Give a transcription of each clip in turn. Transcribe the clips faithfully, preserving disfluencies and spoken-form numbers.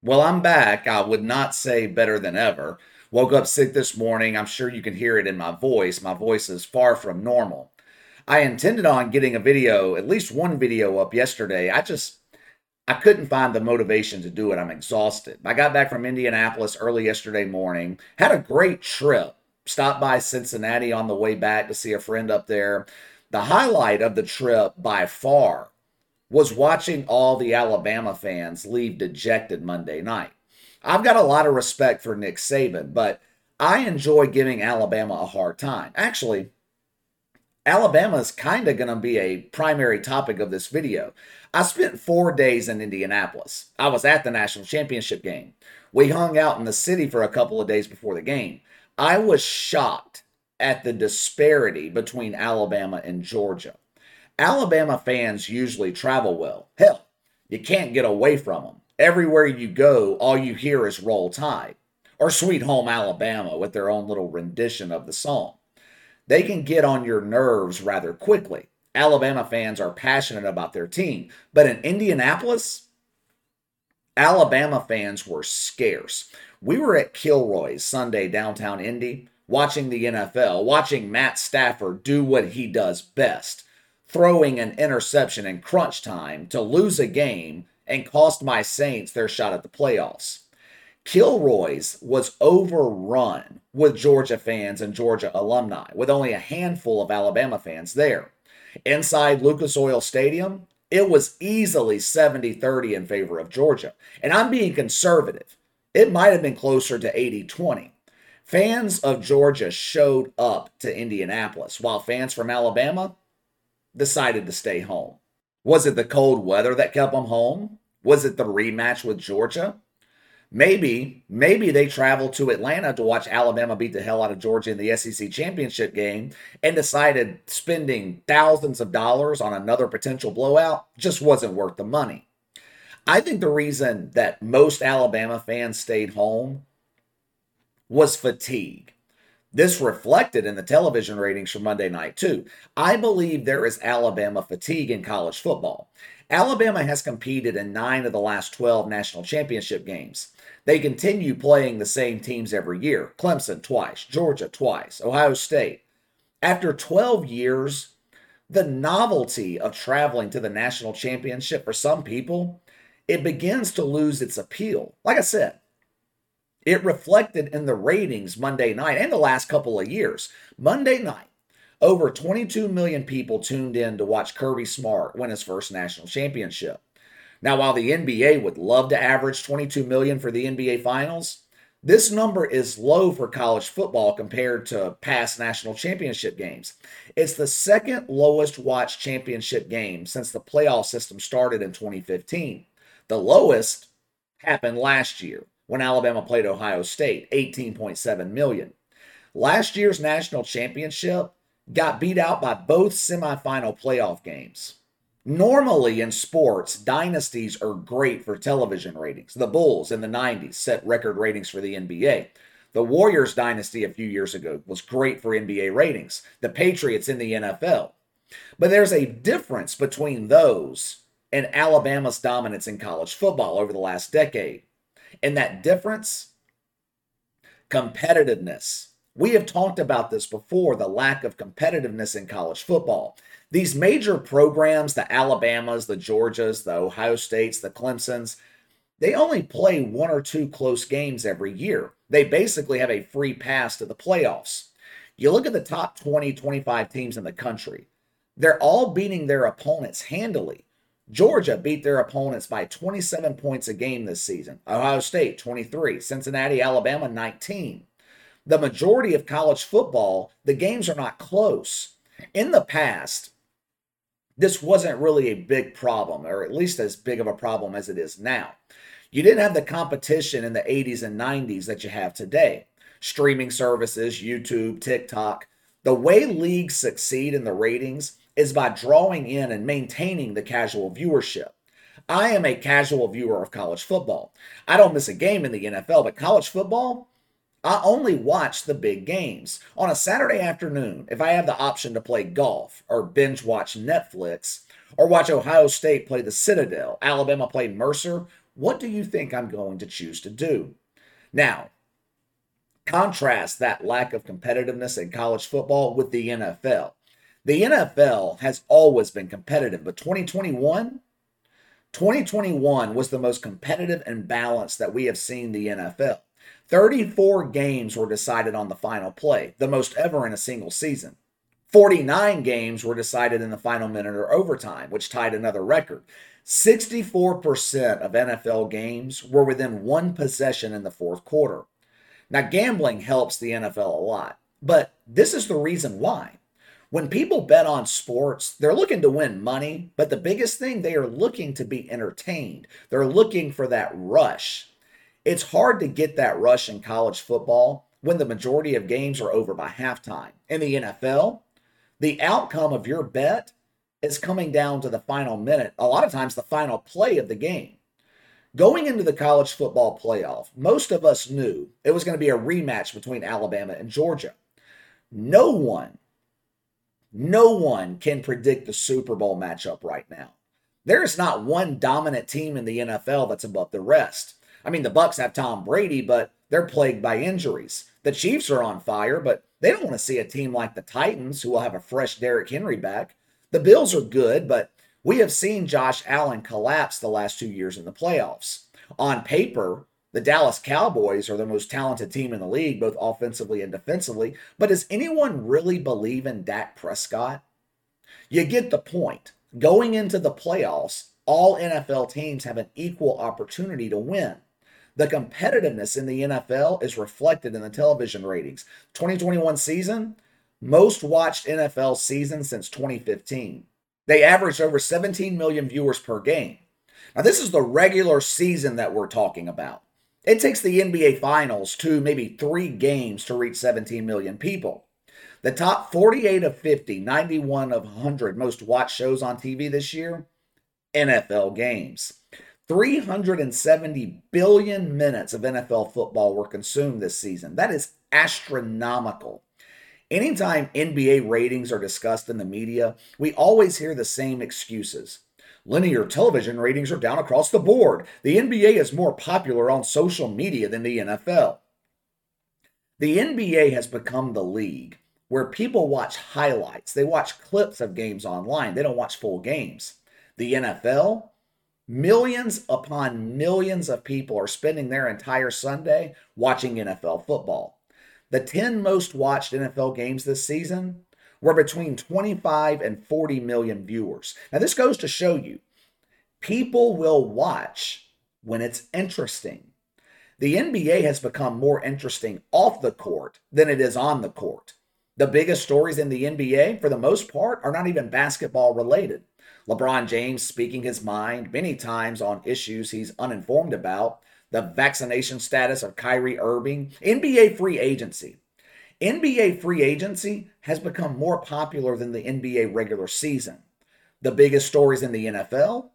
Well, I'm back. I would not say better than ever. Woke up sick this morning. I'm sure you can hear it in my voice. My voice is far from normal. I intended on getting a video, at least one video up yesterday. I just I couldn't find the motivation to do it. I'm exhausted. I got back from Indianapolis early yesterday morning. Had a great trip. Stopped by Cincinnati on the way back to see a friend up there. The highlight of the trip by far was watching all the Alabama fans leave dejected Monday night. I've got a lot of respect for Nick Saban, but I enjoy giving Alabama a hard time. Actually, Alabama is kind of going to be a primary topic of this video. I spent four days in Indianapolis. I was at the national championship game. We hung out in the city for a couple of days before the game. I was shocked at the disparity between Alabama and Georgia. Alabama fans usually travel well. Hell, you can't get away from them. Everywhere you go, all you hear is Roll Tide or Sweet Home Alabama with their own little rendition of the song. They can get on your nerves rather quickly. Alabama fans are passionate about their team, but in Indianapolis, Alabama fans were scarce. We were at Kilroy's Sunday downtown Indy, watching the N F L, watching Matt Stafford do what he does best, throwing an interception in crunch time to lose a game and cost my Saints their shot at the playoffs. Kilroy's was overrun with Georgia fans and Georgia alumni, with only a handful of Alabama fans there. Inside Lucas Oil Stadium, it was easily seventy thirty in favor of Georgia. And I'm being conservative. It might have been closer to eighty twenty. Fans of Georgia showed up to Indianapolis, while fans from Alabama decided to stay home. Was it the cold weather that kept them home? Was it the rematch with Georgia? Maybe, maybe they traveled to Atlanta to watch Alabama beat the hell out of Georgia in the S E C championship game and decided spending thousands of dollars on another potential blowout just wasn't worth the money. I think the reason that most Alabama fans stayed home was fatigue. This reflected in the television ratings for Monday night, too. I believe there is Alabama fatigue in college football. Alabama has competed in nine of the last twelve national championship games. They continue playing the same teams every year. Clemson twice, Georgia twice, Ohio State. After twelve years, the novelty of traveling to the national championship for some people, it begins to lose its appeal. Like I said, it reflected in the ratings Monday night and the last couple of years. Monday night, over twenty-two million people tuned in to watch Kirby Smart win his first national championship. Now, while the N B A would love to average twenty-two million for the N B A Finals, this number is low for college football compared to past national championship games. It's the second lowest watched championship game since the playoff system started in twenty fifteen. The lowest happened last year when Alabama played Ohio State, eighteen point seven million. Last year's national championship got beat out by both semifinal playoff games. Normally in sports, dynasties are great for television ratings. The Bulls in the nineties set record ratings for the N B A. The Warriors dynasty a few years ago was great for N B A ratings. The Patriots in the N F L. But there's a difference between those and Alabama's dominance in college football over the last decade. And that difference, competitiveness. We have talked about this before, the lack of competitiveness in college football. These major programs, the Alabamas, the Georgias, the Ohio States, the Clemsons, they only play one or two close games every year. They basically have a free pass to the playoffs. You look at the top twenty, twenty-five teams in the country, they're all beating their opponents handily. Georgia beat their opponents by twenty-seven points a game this season. Ohio State, twenty-three. Cincinnati, Alabama, nineteen. The majority of college football, the games are not close. In the past, this wasn't really a big problem, or at least as big of a problem as it is now. You didn't have the competition in the eighties and nineties that you have today. Streaming services, YouTube, TikTok. The way leagues succeed in the ratings is by drawing in and maintaining the casual viewership. I am a casual viewer of college football. I don't miss a game in the N F L, but college football, I only watch the big games. On a Saturday afternoon, if I have the option to play golf or binge watch Netflix or watch Ohio State play the Citadel, Alabama play Mercer, What do you think I'm going to choose to do? Now, contrast that lack of competitiveness in college football with the N F L. The N F L has always been competitive, but twenty twenty-one, twenty twenty-one was the most competitive and balanced that we have seen the N F L. thirty-four games were decided on the final play, the most ever in a single season. forty-nine games were decided in the final minute or overtime, which tied another record. sixty-four percent of N F L games were within one possession in the fourth quarter. Now, gambling helps the N F L a lot, but this is the reason why. When people bet on sports, they're looking to win money, but the biggest thing, they are looking to be entertained. They're looking for that rush. It's hard to get that rush in college football when the majority of games are over by halftime. In the N F L, the outcome of your bet is coming down to the final minute, a lot of times the final play of the game. Going into the college football playoff, most of us knew it was going to be a rematch between Alabama and Georgia. No one, no one can predict the Super Bowl matchup right now. There is not one dominant team in the N F L that's above the rest. I mean, the Bucs have Tom Brady, but they're plagued by injuries. The Chiefs are on fire, but they don't want to see a team like the Titans, who will have a fresh Derrick Henry back. The Bills are good, but we have seen Josh Allen collapse the last two years in the playoffs. On paper, the Dallas Cowboys are the most talented team in the league, both offensively and defensively. But does anyone really believe in Dak Prescott? You get the point. Going into the playoffs, all N F L teams have an equal opportunity to win. The competitiveness in the N F L is reflected in the television ratings. twenty twenty-one season, most watched N F L season since twenty fifteen. They averaged over seventeen million viewers per game. Now, this is the regular season that we're talking about. It takes the N B A Finals two, maybe three games to reach seventeen million people. The top forty-eight of fifty, ninety-one of one hundred most watched shows on T V this year, N F L games. three hundred seventy billion minutes of N F L football were consumed this season. That is astronomical. Anytime N B A ratings are discussed in the media, we always hear the same excuses. Linear television ratings are down across the board. The N B A is more popular on social media than the N F L. The N B A has become the league where people watch highlights. They watch clips of games online. They don't watch full games. The N F L, millions upon millions of people are spending their entire Sunday watching N F L football. The ten most watched N F L games this season were between twenty-five and forty million viewers. Now, this goes to show you, people will watch when it's interesting. The N B A has become more interesting off the court than it is on the court. The biggest stories in the N B A, for the most part, are not even basketball related. LeBron James speaking his mind many times on issues he's uninformed about, the vaccination status of Kyrie Irving, N B A free agency. N B A free agency has become more popular than the N B A regular season. The biggest stories in the N F L,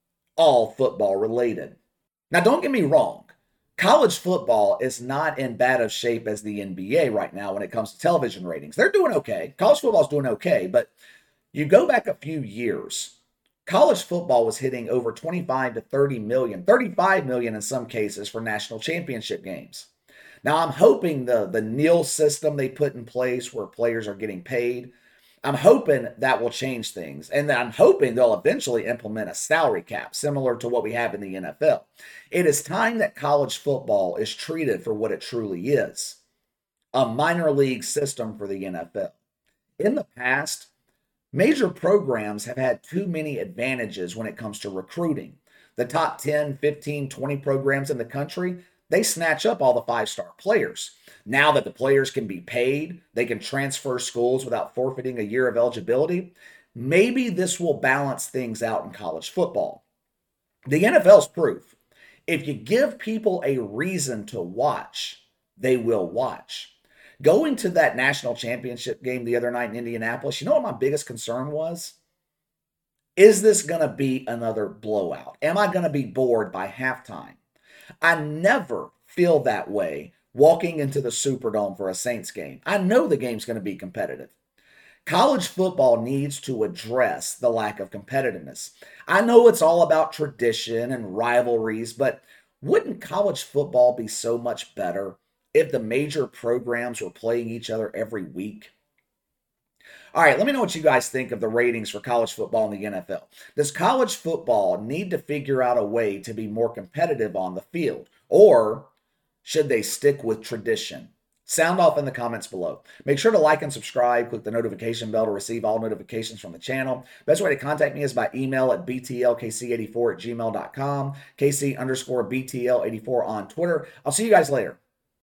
all football related. Now, don't get me wrong. College football is not in bad of shape as the N B A right now when it comes to television ratings. They're doing okay. College football is doing okay, but you go back a few years, college football was hitting over twenty-five to thirty million, thirty-five million in some cases for national championship games. Now, I'm hoping the, the N I L system they put in place where players are getting paid, I'm hoping that will change things. And I'm hoping they'll eventually implement a salary cap similar to what we have in the N F L. It is time that college football is treated for what it truly is, a minor league system for the N F L. In the past, major programs have had too many advantages when it comes to recruiting. The top ten, fifteen, twenty programs in the country, they snatch up all the five-star players. Now that the players can be paid, they can transfer schools without forfeiting a year of eligibility. Maybe this will balance things out in college football. The N F L's proof. If you give people a reason to watch, they will watch. Going to that national championship game the other night in Indianapolis, you know what my biggest concern was? Is this going to be another blowout? Am I going to be bored by halftime? I never feel that way walking into the Superdome for a Saints game. I know the game's going to be competitive. College football needs to address the lack of competitiveness. I know it's all about tradition and rivalries, but wouldn't college football be so much better if the major programs were playing each other every week? All right, let me know what you guys think of the ratings for college football in the N F L. Does college football need to figure out a way to be more competitive on the field, or should they stick with tradition? Sound off in the comments below. Make sure to like and subscribe. Click the notification bell to receive all notifications from the channel. Best way to contact me is by email at b t l k c eighty-four at gmail dot com, kc underscore b t l eighty-four on Twitter. I'll see you guys later.